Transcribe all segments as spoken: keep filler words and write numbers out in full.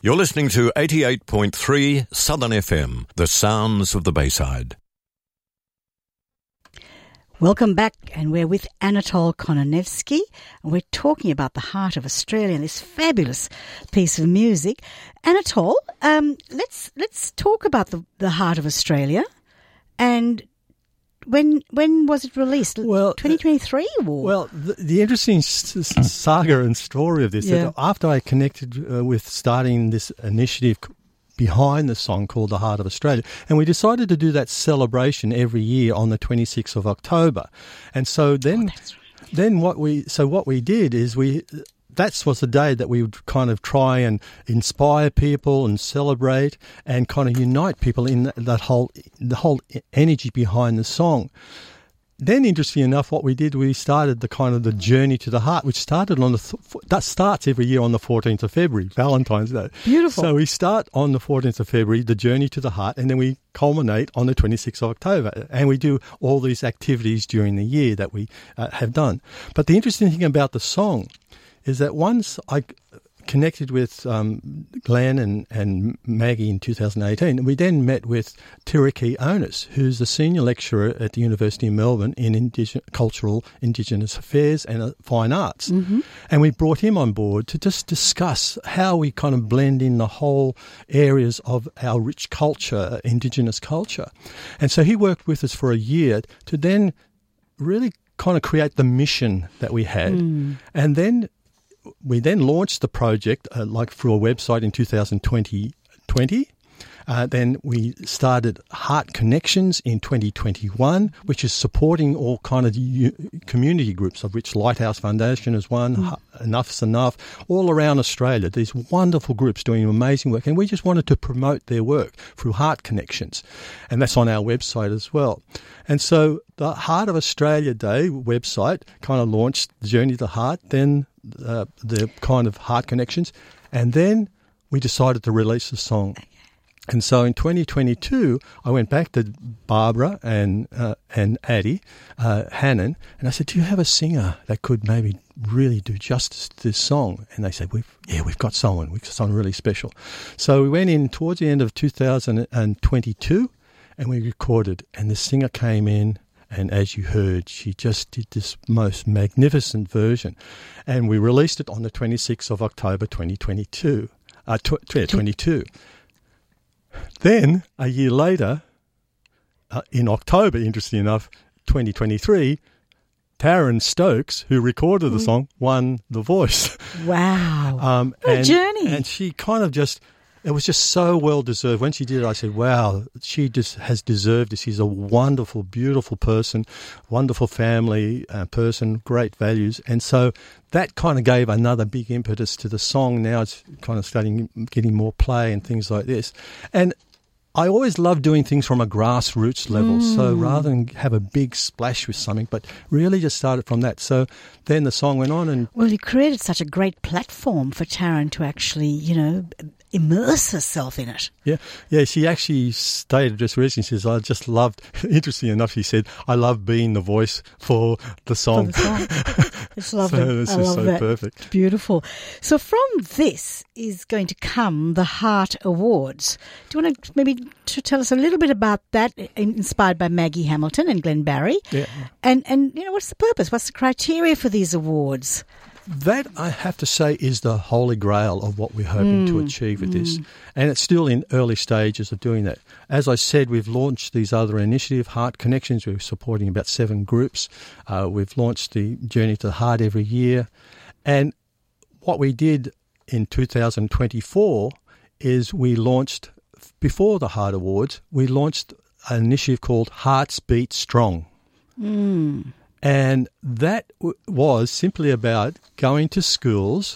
You're listening to eighty-eight point three Southern F M, the sounds of the Bayside. Welcome back, and we're with Anatol Kononevsky, and we're talking about the heart of Australia and this fabulous piece of music. Anatol, um, let's let's talk about the, the heart of Australia, and when when was it released? Well, twenty twenty-three? Or? Well, the, the interesting s- s- saga and story of this, Yeah. that after I connected uh, with starting this initiative behind the song called The Heart of Australia, and we decided to do that celebration every year on the twenty-sixth of October. And so then, Oh, that's right. then what we, so what we did is we, that was the day that we would kind of try and inspire people and celebrate and kind of unite people in that, that whole, the whole energy behind the song. Then, interestingly enough, what we did, we started the kind of the journey to the heart, which started on the th- that starts every year on the fourteenth of February, Valentine's Day. Beautiful. So we start on the fourteenth of February, the journey to the heart, and then we culminate on the twenty-sixth of October. And we do all these activities during the year that we uh, have done. But the interesting thing about the song is that once I connected with um, Glenn and, and Maggie in two thousand eighteen, we then met with Tiriki Onus, who's a senior lecturer at the University of Melbourne in Indig- Cultural Indigenous Affairs and uh, Fine Arts. Mm-hmm. And we brought him on board to just discuss how we kind of blend in the whole areas of our rich culture, Indigenous culture. And so he worked with us for a year to then really kind of create the mission that we had. Mm. And then we then launched the project uh, like through a website in two thousand twenty. Uh, then we started Heart Connections in twenty twenty-one, which is supporting all kind of u- community groups, of which Lighthouse Foundation is one, mm. Enough's Enough, all around Australia. These wonderful groups doing amazing work, and we just wanted to promote their work through Heart Connections, and that's on our website as well. And so the Heart of Australia Day website kind of launched the Journey to the Heart, then uh, the kind of Heart Connections, and then we decided to release the song. And so in twenty twenty-two, I went back to Barbara and uh, and Addie uh, Hannon, and I said, "Do you have a singer that could maybe really do justice to this song?" And they said, "We've yeah, we've got someone. We've got someone really special." So we went in towards the end of two thousand twenty-two, and we recorded. And the singer came in, and as you heard, she just did this most magnificent version, and we released it on the twenty-sixth of October, twenty twenty-two. Uh, tw- twenty-two. Then, a year later, uh, in October, interesting enough, twenty twenty-three, Taryn Stokes, who recorded the song, won The Voice. Wow. Um, what a and, journey. And she kind of just, it was just so well deserved. When she did it, I said, wow, she just has deserved this. She's a wonderful, beautiful person, wonderful family uh, person, great values. And so that kind of gave another big impetus to the song. Now it's kind of starting getting more play and things like this. And I always love doing things from a grassroots level. Mm. So rather than have a big splash with something, but really just started from that. So then the song went on and... Well, you created such a great platform for Taryn to actually, you know, immerse herself in it. Yeah, yeah. She actually stated just recently, she says, I just loved, interesting enough, she said, I love being the voice for the song. For the song. It's lovely. So this I is love so that. perfect. Beautiful. So from this is going to come the Heart Awards. Do you want to maybe to tell us a little bit about that, inspired by Maggie Hamilton and Glenn Barry? Yeah. And, and you know, what's the purpose? What's the criteria for these awards? That, I have to say, is the holy grail of what we're hoping mm, to achieve with mm. this. And it's still in early stages of doing that. As I said, we've launched these other initiatives, Heart Connections. We're supporting about seven groups. Uh, we've launched the Journey to the Heart every year. And what we did in two thousand twenty-four is we launched, before the Heart Awards, we launched an initiative called Hearts Beat Strong. Mm. And that w- was simply about going to schools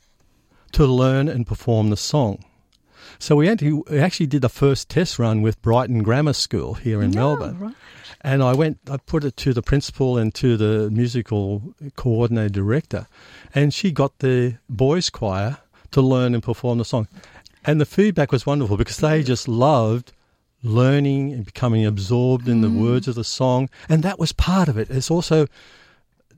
to learn and perform the song. So we actually did the first test run with Brighton Grammar School here in no, Melbourne. Right. And I went, I put it to the principal and to the musical coordinator director, and she got the boys' choir to learn and perform the song. And the feedback was wonderful because they just loved learning and becoming absorbed in the mm. words of the song. And that was part of it. It's also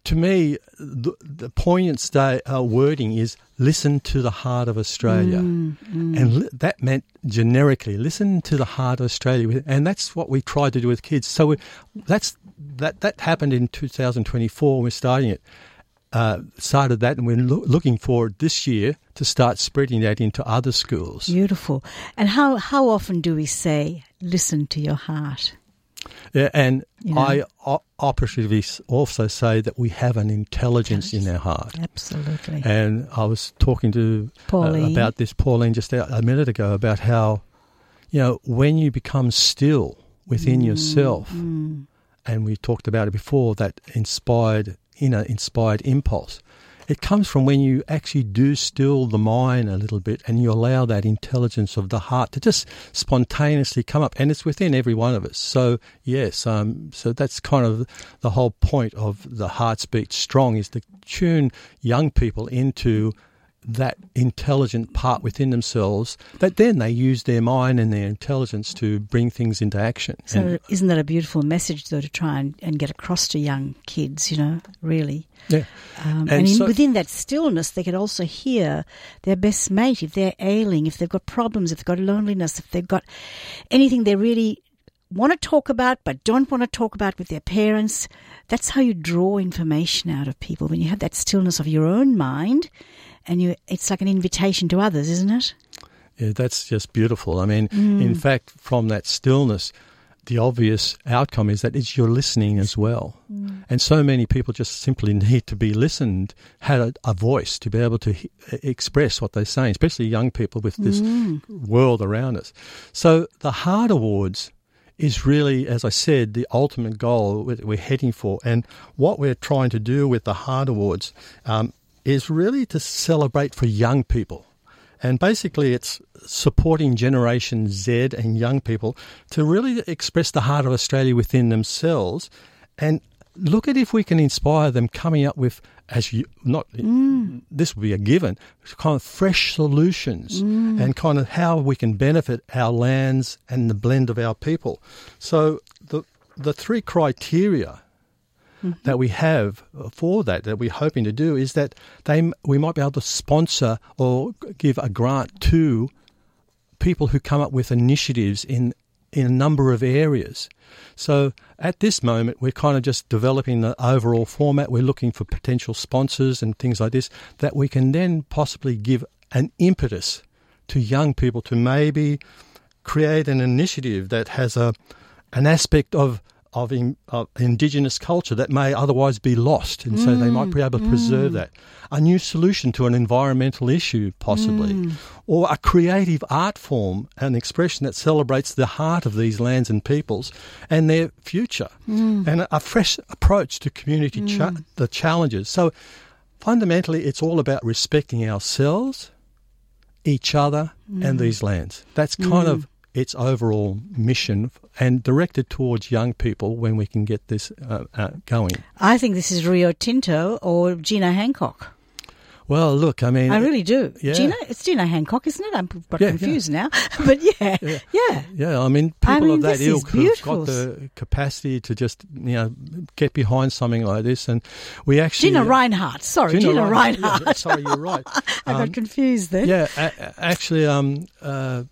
to me, the, the poignant stay, uh, wording is listen to the heart of Australia. Mm, mm. And li- that meant generically, listen to the heart of Australia. And that's what we tried to do with kids. So we, that's that, that happened in two thousand twenty-four. We're starting it. Uh, started that, and we're lo- looking forward this year to start spreading that into other schools. Beautiful. And how, how often do we say, listen to your heart? Yeah, and You know? I o- operatively also say that we have an intelligence in our heart. Absolutely. And I was talking to Pauline. uh, about this, Pauline, just a, a minute ago, about how, you know, when you become still within Mm, yourself, mm. and we talked about it before, that inspired, inner inspired impulse, it comes from when you actually do still the mind a little bit and you allow that intelligence of the heart to just spontaneously come up. And it's within every one of us. So, yes, um, so that's kind of the whole point of the Hearts Beat Strong, is to tune young people into that intelligent part within themselves, that then they use their mind and their intelligence to bring things into action. So And- isn't that a beautiful message, though, to try and, and get across to young kids, you know, really? yeah. Um, and And in, so- within that stillness, they can also hear their best mate if they're ailing, if they've got problems, if they've got loneliness, if they've got anything they really want to talk about but don't want to talk about with their parents. That's how you draw information out of people, when you have that stillness of your own mind, and you it's like an invitation to others, isn't it? Yeah, that's just beautiful. I mean, Mm. in fact, from that stillness, the obvious outcome is that it's you're listening as well. Mm. And so many people just simply need to be listened, had a, a voice to be able to he- express what they're saying, especially young people with this Mm. world around us. So the Heart Awards is really, as I said, the ultimate goal that we're heading for. And what we're trying to do with the Heart Awards um, is really to celebrate for young people. And basically it's supporting Generation Z and young people to really express the heart of Australia within themselves, and look at if we can inspire them coming up with, as you, not, Mm. this will be a given, kind of fresh solutions Mm. and kind of how we can benefit our lands and the blend of our people. So the the three criteria that we have for that, that we're hoping to do, is that they we might be able to sponsor or give a grant to people who come up with initiatives in in a number of areas. So at this moment, we're kind of just developing the overall format. We're looking for potential sponsors and things like this that we can then possibly give an impetus to young people to maybe create an initiative that has a an aspect of Of, in, of Indigenous culture that may otherwise be lost, and so they might be able to preserve that. A new solution to an environmental issue, possibly, or a creative art form, an expression that celebrates the heart of these lands and peoples and their future, and a, a fresh approach to community cha- the challenges. So fundamentally, it's all about respecting ourselves, each other, and these lands. That's kind of its overall mission, and directed towards young people when we can get this uh, uh, going. I think this is Rio Tinto or Gina Hancock. Well, look, I mean... I really do. Yeah. Gina, it's Gina Hancock, isn't it? I'm got Yeah, confused now. But yeah, Yeah. yeah. Yeah, I mean, people I mean, of that this is ilk who've beautiful. got the capacity to just, you know, get behind something like this. And we actually... Gina Reinhardt. Sorry, Gina, Gina Reinhardt. Yeah, sorry, you're right. I got Um, confused then. Yeah, a- a- actually, um, uh,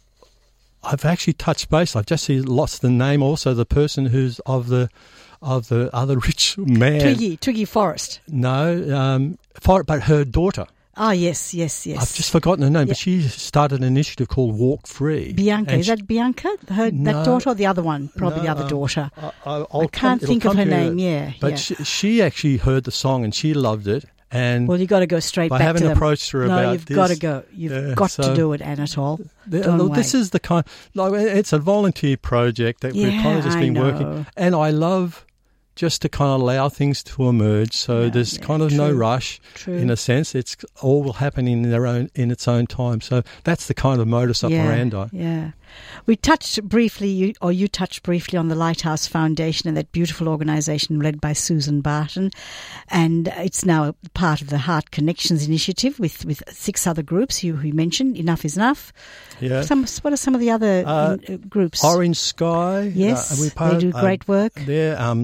I've actually touched base. I've just lost the name also, the person who's of the of the other rich man. Twiggy, Twiggy Forrest. No, um, for, but her daughter. Oh, yes, yes, yes. I've just forgotten her name, Yeah. but she started an initiative called Walk Free. Bianca. And Is she- that Bianca? Her, No. that daughter or the other one? Probably No, the other um, daughter. I, I, I can't think of her name, yeah. But yeah. She, she actually heard the song and she loved it. And Well, you've got to go straight I back haven't to them. approached her no, about you've this. got to go. You've Yeah, got to so- do it, Anatole. the- Don't look, this wait. is the kind, like, it's a volunteer project that we've Yeah, kind of just I been know. working. And I love just to kind of allow things to emerge. So Yeah, there's yeah, kind of no true, rush true. in a sense. It's all will happen in their own in its own time. So that's the kind of modus operandi. Yeah, yeah. We touched briefly, you, or you touched briefly on the Lighthouse Foundation and that beautiful organisation led by Susan Barton. And it's now part of the Heart Connections initiative with, with six other groups you, you mentioned. Enough is Enough. Yeah. Some, what are some of the other Uh, in, uh, groups? Orange Sky. Yes, uh, we they do great work. There, um, again,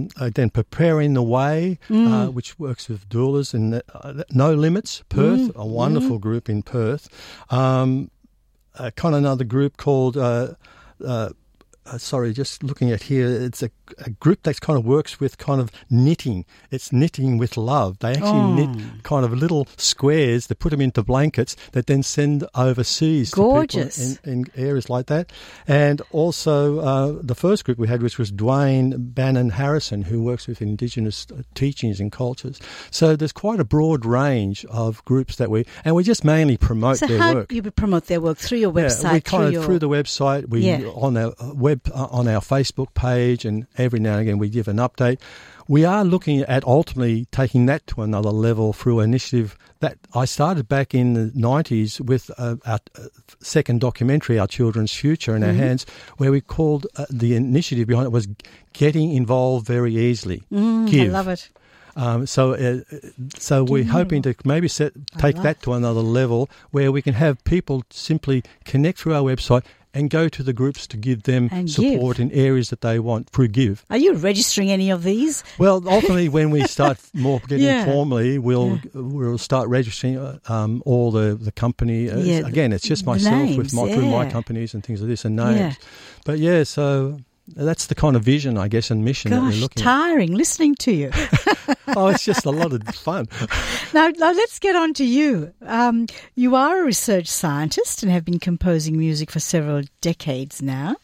and Preparing the Way, Mm. uh, which works with doulas in uh, No Limits, Perth, Mm. a wonderful group in Perth. Um, uh, kind of another group called, uh, uh, uh, sorry, just looking at here, it's a, a group that kind of works with kind of knitting. It's knitting with love. They actually Oh. knit kind of little squares, they put them into blankets that then send overseas Gorgeous. to people in, in areas like that. And also uh, the first group we had, which was Dwayne Bannon Harrison, who works with Indigenous teachings and cultures. So there's quite a broad range of groups that we, and we just mainly promote So their how work. do you promote their work? Through your website? Yeah, we kind through of your... through the website, we Yeah. on our uh, web uh, on our Facebook page, and every now and again we give an update. We are looking at ultimately taking that to another level through an initiative that I started back in the nineties with uh, our uh, second documentary, Our Children's Future in Our Mm-hmm. Hands, where we called uh, the initiative behind it was Getting Involved Very Easily. Mm, I Give. love it. Um, so, uh, so we're Give hoping to maybe set, take love that to another level where we can have people simply connect through our website and go to the groups to give them And support give. in areas that they want through Give. Are you registering any of these? Well, ultimately, when we start more getting Yeah. formally, we'll Yeah. we'll start registering uh, um, all the the company. Uh, Yeah, again, it's just the myself names, with my through my yeah. companies and things like this and names. Yeah. But yeah, so that's the kind of vision, I guess, and mission that we're Gosh, looking tiring listening to you. at. Oh, it's just a lot of fun. Now, now let's get on to you. Um, you are a research scientist and have been composing music for several decades now.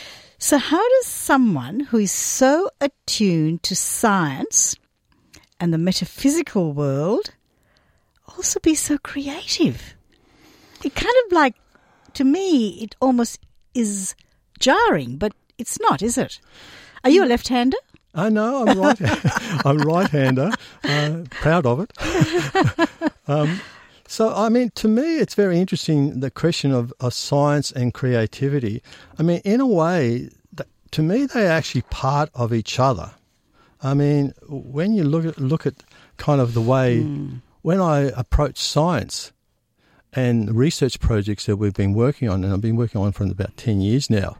So how does someone who is so attuned to science and the metaphysical world also be so creative? It kind of like, to me, it almost is jarring, but it's not, is it? Are you a left-hander? I know, I'm right. I'm right-hander. Uh, proud of it. um, so, I mean, to me, it's very interesting, the question of, of science and creativity. I mean, in a way, th- to me, they're actually part of each other. I mean, when you look at look at kind of the way, mm. when I approach science and research projects that we've been working on, and I've been working on for about ten years now,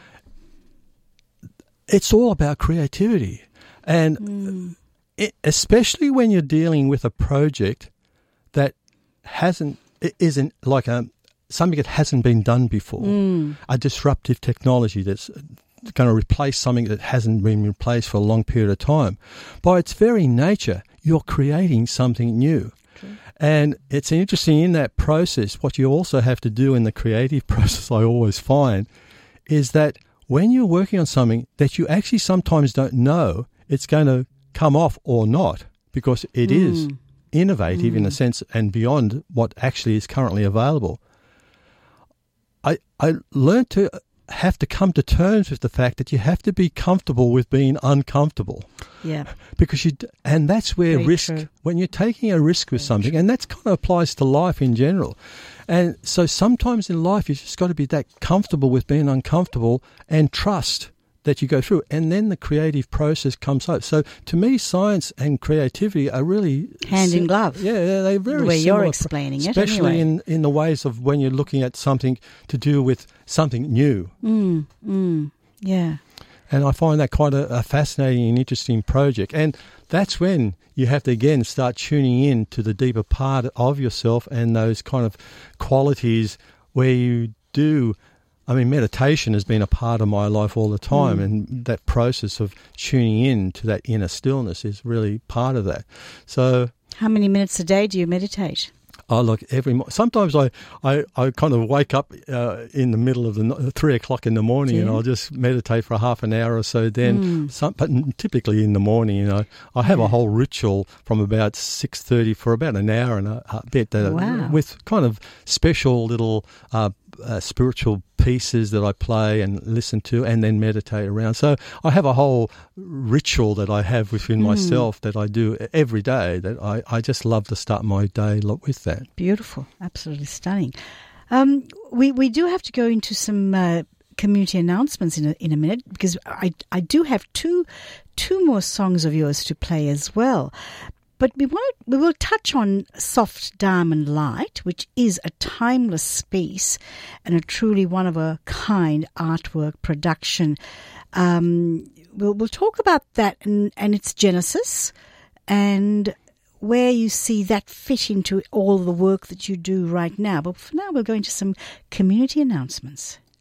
it's all about creativity. And mm. it, especially when you're dealing with a project that hasn't, it isn't like a, something that hasn't been done before, mm. a disruptive technology that's going to replace something that hasn't been replaced for a long period of time. By its very nature, you're creating something new. True. And it's interesting in that process, what you also have to do in the creative process, I always find, is that when you're working on something that you actually sometimes don't know it's going to come off or not, because it mm. is innovative mm. in a sense and beyond what actually is currently available. I I learned to have to come to terms with the fact that you have to be comfortable with being uncomfortable. Yeah. Because you, and that's where Very risk, true. when you're taking a risk with Very something, true. and that kind of applies to life in general. And so sometimes in life, you've just got to be that comfortable with being uncomfortable and trust that you go through. And then the creative process comes up. So to me, science and creativity are really hand sim- in glove. Yeah, they're very the way similar, you're explaining it, especially anyway. in, in the ways of when you're looking at something to do with something new. Mm, mm, yeah. And I find that quite a, a fascinating and interesting project. And that's when you have to, again, start tuning in to the deeper part of yourself and those kind of qualities where you do. I mean, meditation has been a part of my life all the time, mm. and that process of tuning in to that inner stillness is really part of that. So, how many minutes a day do you meditate? Oh, look, every mo- sometimes I, I, I kind of wake up uh, in the middle of the no- three o'clock in the morning, yeah. and I'll just meditate for a half an hour or so. Then, mm. some, but typically in the morning, you know, I have yeah. a whole ritual from about six thirty for about an hour and a, a bit, uh, wow. with kind of special little uh, uh, spiritual pieces that I play and listen to, and then meditate around. So I have a whole ritual that I have within mm. myself that I do every day. That I, I just love to start my day with that. Beautiful, absolutely stunning. Um, we we do have to go into some uh, community announcements in a, in a minute, because I I do have two two more songs of yours to play as well. But we want we will touch on Soft Diamond Light, which is a timeless piece and a truly one of a kind artwork production. Um, we'll we'll talk about that and, and its genesis, and where you see that fit into all the work that you do right now. But for now, we'll go into some community announcements.